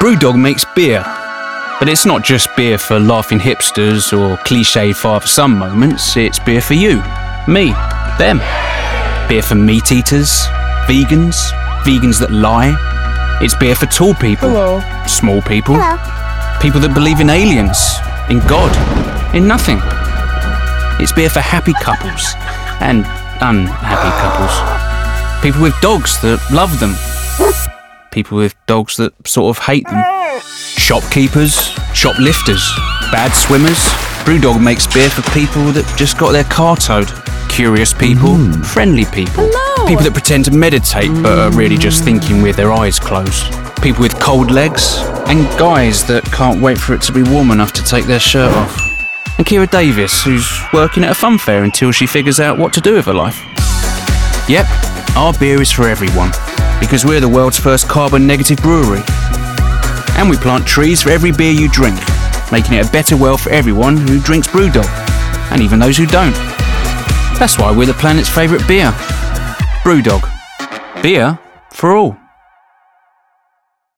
Brewdog makes beer, but it's not just beer for laughing hipsters or cliched father-son moments, it's beer for you, me, them. Beer for meat eaters, vegans that lie. It's beer for tall people, small people, people that believe in aliens, in God, in nothing. It's beer for happy couples and unhappy couples. People with dogs that love them. People with dogs that sort of hate them. Shopkeepers, shoplifters, bad swimmers. Brewdog makes beer for people that just got their car towed. Curious people, friendly people. People that pretend to meditate but are really just thinking with their eyes closed. People with cold legs, and guys that can't wait for it to be warm enough to take their shirt off. And Kira Davis, who's working at a fun fair until she figures out what to do with her life. Yep, our beer is for everyone, because we're the world's first carbon-negative brewery. And we plant trees for every beer you drink, making it a better world for everyone who drinks Brewdog, and even those who don't. That's why we're the planet's favourite beer. Brewdog. Beer for all.